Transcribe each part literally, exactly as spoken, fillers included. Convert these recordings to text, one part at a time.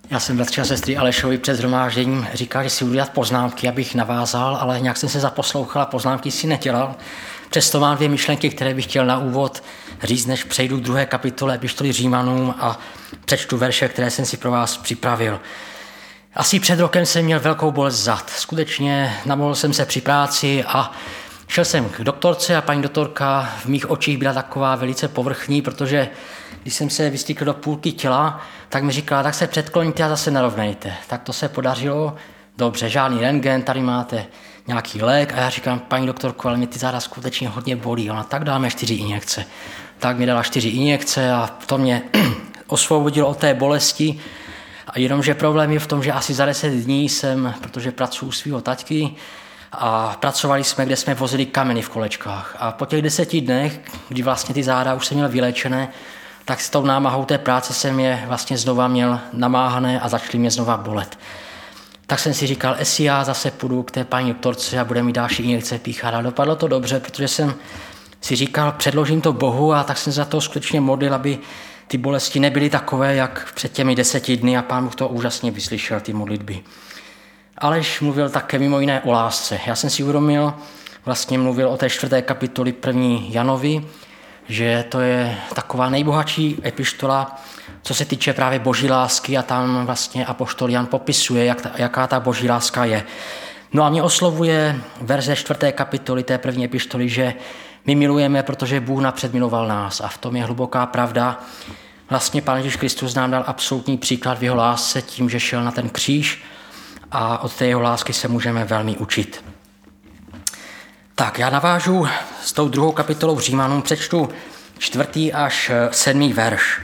Já jsem bratři a sestry Alešovi před shromážděním říkal, že si budu dělat poznámky, abych navázal, ale nějak jsem se zaposlouchal a poznámky si nedělal. Přesto mám dvě myšlenky, které bych chtěl na úvod říct, než přejdu k druhé kapitole epištoly Římanům a přečtu verše, které jsem si pro vás připravil. Asi před rokem jsem měl velkou bolest zad. Skutečně namohl jsem se při práci a šel jsem k doktorce a paní doktorka v mých očích byla taková velice povrchní, protože když jsem se vystýkl do půlky těla, tak mi říkala, tak se předkloníte a zase narovnejte. Tak to se podařilo, dobře, žádný rentgen, tady máte nějaký lék a já říkám, paní doktorko, ale mě ty záda skutečně hodně bolí. Ona, tak dáme čtyři injekce. Tak mi dala čtyři injekce a to mě osvobodilo od té bolesti. A jenomže problém je v tom, že asi za deset dní jsem, protože pracuji u svého taťky, a pracovali jsme, kde jsme vozili kameny v kolečkách. A po těch deseti dnech, kdy vlastně ty záda už jsem měl vyléčené, tak s tou námahou té práce jsem je vlastně znova měl namáhané a začaly mě znova bolet. Tak jsem si říkal, jestli já zase půjdu k té paní doktorce a bude mi další injekce píchat. A dopadlo to dobře, protože jsem si říkal, předložím to Bohu a tak jsem za to skutečně modlil, aby ty bolesti nebyly takové, jak před těmi deseti dny a Pán Bůh to úžasně vyslyšel, ty modlitby. Aleš mluvil také mimo jiné o lásce. Já jsem si uvědomil, vlastně mluvil o té čtvrté kapitoli první Janovi, že to je taková nejbohatší epištola, co se týče právě boží lásky a tam vlastně apoštol Jan popisuje, jak ta, jaká ta boží láska je. No a mě oslovuje verze čtvrté kapitoly té první epištoly, že my milujeme, protože Bůh napřed miloval nás a v tom je hluboká pravda. Vlastně Pán Ježíš Kristus nám dal absolutní příklad v jeho lásce tím, že šel na ten kříž a od té jeho lásky se můžeme velmi učit. Tak, já navážu s tou druhou kapitolou Římanům, přečtu čtvrtý až sedmý verš.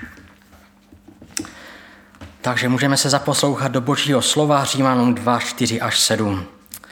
Takže můžeme se zaposlouchat do Božího slova Římanům dva, čtyři až sedm.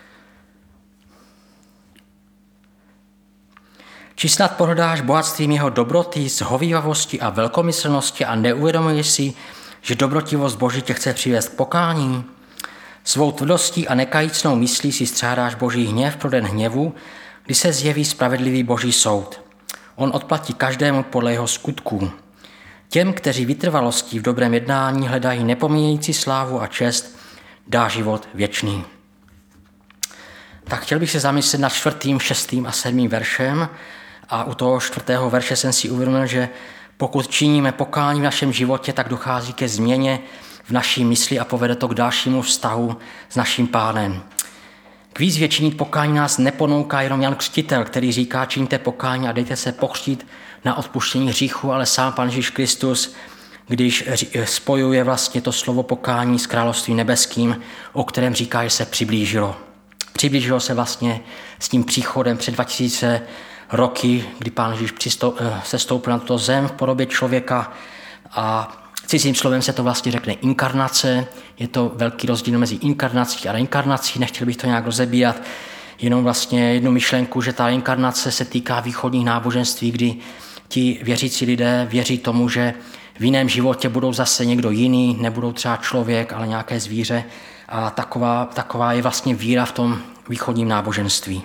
Či snad pohrdáš bohatstvím jeho dobroty, zhovívavosti a velkomyslnosti a neuvědomuješ si, že dobrotivost Boží tě chce přivést k pokání? Svou tvrdostí a nekajícnou myslí si střádáš Boží hněv pro den hněvu, kdy se zjeví spravedlivý Boží soud. On odplatí každému podle jeho skutků. Těm, kteří vytrvalostí v dobrém jednání hledají nepomíjející slávu a čest, dá život věčný. Tak chtěl bych se zamyslet nad čtvrtým, šestým a sedmým veršem a u toho čtvrtého verše jsem si uvědomil, že pokud činíme pokání v našem životě, tak dochází ke změně v naší mysli a povede to k dalšímu vztahu s naším Pánem. K výzvě činit pokání nás neponouká jenom Jan Křtitel, který říká, čiňte pokání a dejte se pokřtít na odpuštění hříchu, ale sám Pán Ježíš Kristus, když spojuje vlastně to slovo pokání s královstvím nebeským, o kterém říká, že se přiblížilo. Přiblížilo se vlastně s tím příchodem před dva tisíce roky, kdy Pán Ježíš sestoupil na tuto zem v podobě člověka a cizím slovem se to vlastně řekne inkarnace. Je to velký rozdíl mezi inkarnací a reinkarnací, nechtěl bych to nějak rozebírat, jenom vlastně jednu myšlenku, že ta reinkarnace se týká východních náboženství, kdy ti věřící lidé věří tomu, že v jiném životě budou zase někdo jiný, nebudou třeba člověk, ale nějaké zvíře a taková, taková je vlastně víra v tom východním náboženství.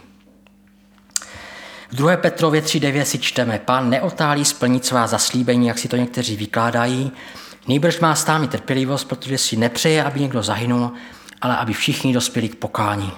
V druhé Petrově tři devět si čteme, Pán neotálí splnit svá zaslíbení, jak si to někteří vykládají, nejbrž má s námi trpělivost, protože si nepřeje, aby někdo zahynul, ale aby všichni dospěli k pokání.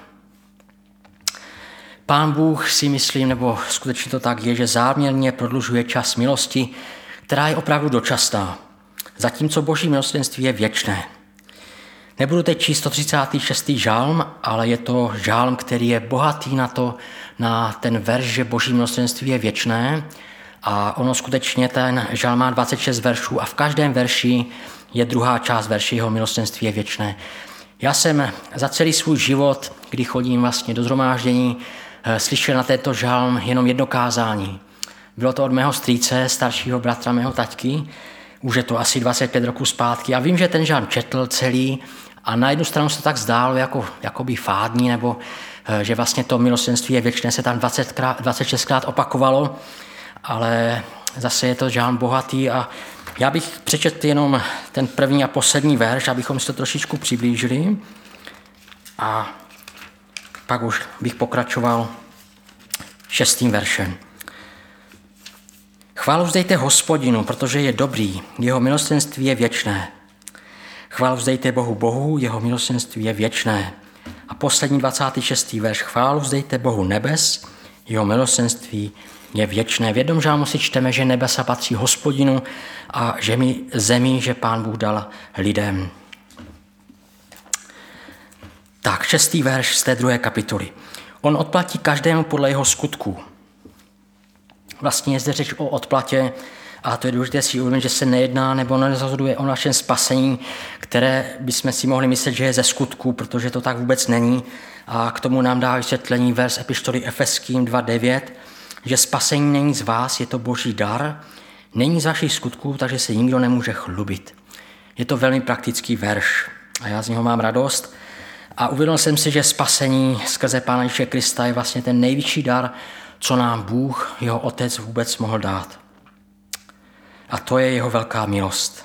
Pán Bůh si myslím, nebo skutečně to tak je, že záměrně prodlužuje čas milosti, která je opravdu dočasná, zatímco Boží milosrdenství je věčné. Nebudu teď číst sto třicátý šestý žálm, ale je to žálm, který je bohatý na to, na ten verš, že Boží milosrdenství je věčné a ono skutečně ten žálm má dvacet šest veršů a v každém verši je druhá část verši, jeho milosrdenství je věčné. Já jsem za celý svůj život, kdy chodím vlastně do shromáždění, slyšel na této žálm jenom jedno kázání. Bylo to od mého strýce, staršího bratra mého taťky, už je to asi dvacet pět roků zpátky a vím, že ten žálm četl celý a na jednu stranu se tak zdálo jako, jakoby fádní, nebo že vlastně to milosrdenství je věčné, se tam dvacet šestkrát opakovalo, ale zase je to žálm bohatý a já bych přečetl jenom ten první a poslední verš, abychom si to trošičku přiblížili a pak už bych pokračoval šestým veršem. Chválu vzdejte Hospodinu, protože je dobrý, jeho milosrdenství je věčné. Chválu vzdejte Bohu Bohu, jeho milosrdenství je věčné. A poslední dvacátý šestý verš. Chválu vzdejte Bohu nebes, jeho milosrdenství je věčné. V jednom žálmu si čteme, že nebesa patří Hospodinu a že mi zemi, že Pán Bůh dal lidem. Tak, šestý verš z té druhé kapitoly. On odplatí každému podle jeho skutků. Vlastně je zde řeč o odplatě a to je důležité si uvědomit, že se nejedná nebo nerozhoduje o našem spasení, které bychom si mohli myslet, že je ze skutků, protože to tak vůbec není. A k tomu nám dá vysvětlení vers epištoly Efeským dva devět, že spasení není z vás, je to boží dar, není z vašich skutků, takže se nikdo nemůže chlubit. Je to velmi praktický verš a já z něho mám radost. A uvědomil jsem si, že spasení skrze Pána Ježíše Krista je vlastně ten nejvyšší dar, co nám Bůh, jeho Otec, vůbec mohl dát. A to je jeho velká milost.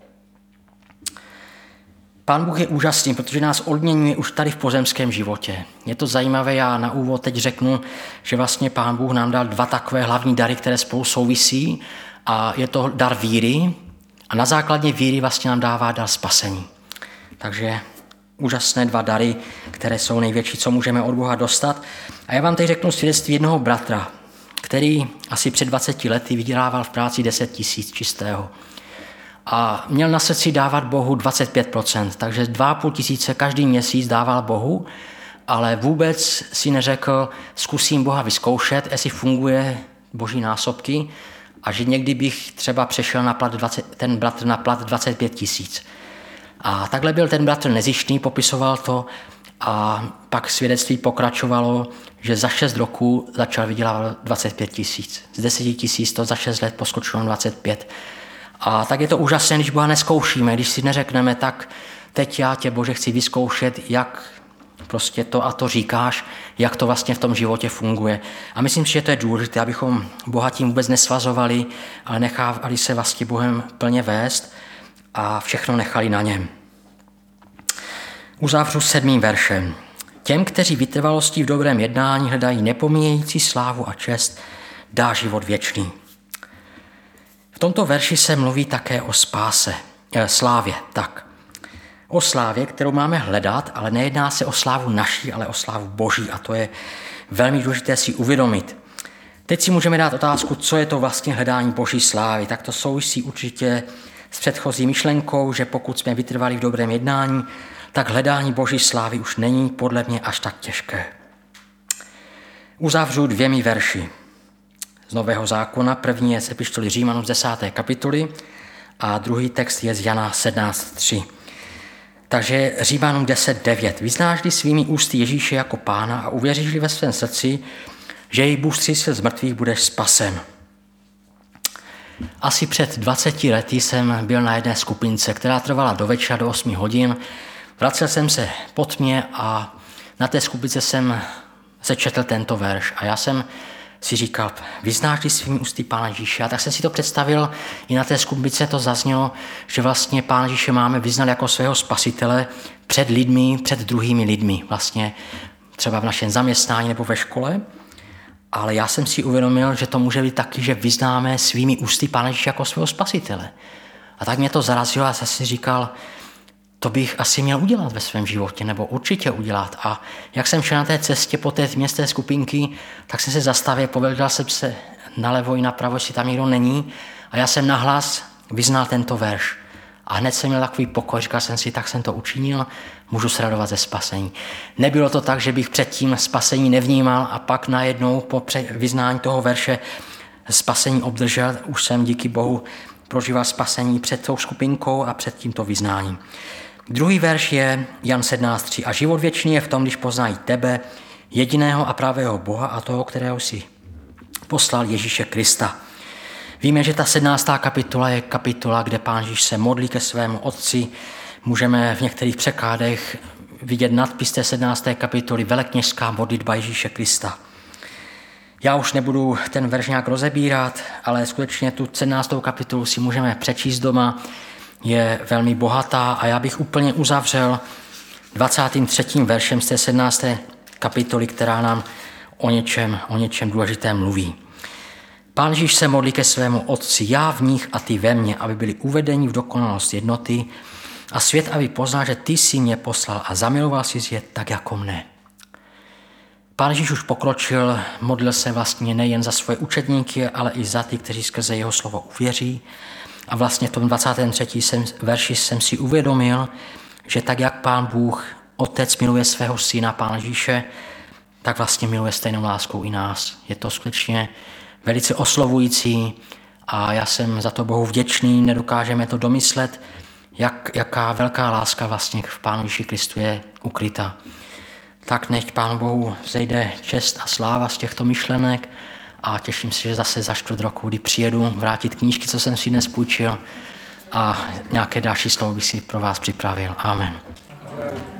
Pán Bůh je úžasný, protože nás odměňuje už tady v pozemském životě. Je to zajímavé, já na úvod teď řeknu, že vlastně Pán Bůh nám dal dva takové hlavní dary, které spolu souvisí. A je to dar víry a na základě víry vlastně nám dává dar spasení. Takže úžasné dva dary, které jsou největší, co můžeme od Boha dostat. A já vám teď řeknu svědectví jednoho bratra, který asi před dvaceti lety vydělával v práci deset tisíc čistého. A měl na srdci dávat Bohu dvacet pět procent, takže dva a půl tisíce každý měsíc dával Bohu, ale vůbec si neřekl, zkusím Boha vyzkoušet, jestli funguje boží násobky a že někdy bych třeba přešel na plat dvacet, ten bratr na plat dvacet pět tisíc. A takhle byl ten bratr nezištný, popisoval to a pak svědectví pokračovalo, že za šest roků začal vydělávat dvacet pět tisíc. Z deset tisíc to za šest let poskočilo na dvacet pět. A tak je to úžasné, když Boha neskoušíme, když si neřekneme, tak teď já tě, Bože, chci vyzkoušet, jak prostě to a to říkáš, jak to vlastně v tom životě funguje. A myslím si, že to je důležité, abychom Boha tím vůbec nesvazovali, ale nechávali se vlastně Bohem plně vést a všechno nechali na něm. Uzavřu sedmým veršem. Těm, kteří vytrvalostí v dobrém jednání hledají nepomíjející slávu a čest, dá život věčný. V tomto verši se mluví také o spáse, eh, slávě, tak. O slávě, kterou máme hledat, ale nejedná se o slávu naší, ale o slávu Boží a to je velmi důležité si uvědomit. Teď si můžeme dát otázku, co je to vlastně hledání Boží slávy. Tak to souvisí určitě s předchozí myšlenkou, že pokud jsme vytrvali v dobrém jednání, tak hledání Boží slávy už není podle mě až tak těžké. Uzavřu dvěmi verši z Nového zákona. První je z epištoly Římanům z desáté kapitoly a druhý text je z Jana sedmnáct tři. Takže Římanům deset devět. Vyznáš-li svými ústy Ježíše jako Pána a uvěříš-li ve svém srdci, že jej Bůh vzkřísil z mrtvých, budeš spasen. Asi před dvaceti lety jsem byl na jedné skupince, která trvala do večera do osmi hodin. Vracel jsem se po tmě a na té skupince jsem sečetl tento verš a já jsem si říkal, vyznáš-li svými ústy Pána Ježíše. A tak jsem si to představil, i na té skupince to zaznělo, že vlastně Pána Ježíše máme vyznat jako svého spasitele před lidmi, před druhými lidmi, vlastně třeba v našem zaměstnání nebo ve škole. Ale já jsem si uvědomil, že to může být taky, že vyznáme svými ústy Pána Ježíše jako svého spasitele. A tak mě to zarazilo a jsem si říkal, to bych asi měl udělat ve svém životě, nebo určitě udělat. A jak jsem šel na té cestě po té městské skupinky, tak jsem se zastavil, povedal jsem se nalevo i napravo, jestli tam nikdo není. A já jsem nahlas vyznal tento verš. A hned jsem měl takový pokoj, říkal jsem si, tak jsem to učinil, můžu se radovat ze spasení. Nebylo to tak, že bych předtím spasení nevnímal a pak najednou po vyznání toho verše spasení obdržel. Už jsem díky Bohu prožíval spasení před tou skupinkou a před tímto vyznáním. Druhý verš je Jan sedmnáct tři. A život věčný je v tom, když poznají tebe, jediného a pravého Boha a toho, kterého si poslal Ježíše Krista. Víme, že ta sedmnáctá kapitola je kapitola, kde Pán Ježíš se modlí ke svému Otci. Můžeme v některých překládech vidět nadpis té sedmnácté kapitoly velekněžská modlitba Ježíše Krista. Já už nebudu ten verš nějak rozebírat, ale skutečně tu sedmnáctou kapitolu si můžeme přečíst doma. Je velmi bohatá a já bych úplně uzavřel dvacátým třetím veršem z té sedmnácté kapitoly, která nám o něčem, o něčem důležitém mluví. Pán Ježíš se modlí ke svému Otci, já v nich a ty ve mně, aby byli uvedeni v dokonalost jednoty, A svět, aby poznal, že ty jsi mě poslal a zamiloval jsi je tak jako mne. Pán Ježíš už pokročil, modlil se vlastně nejen za svoje učedníky, ale i za ty, kteří skrze jeho slovo uvěří. A vlastně v tom dvacátém třetím verši jsem si uvědomil, že tak, jak Pán Bůh, Otec miluje svého syna, Pána Ježíše, tak vlastně miluje stejnou láskou i nás. Je to skutečně velice oslovující a já jsem za to Bohu vděčný, nedokážeme to domyslet, jak, jaká velká láska vlastně v Pánu Ježíši Kristu je ukryta. Tak nech Pánu Bohu vzejde čest a sláva z těchto myšlenek a těším se, že zase za čtvrt roku, kdy přijedu vrátit knížky, co jsem si dnes půjčil a nějaké další slovo bych si pro vás připravil. Amen.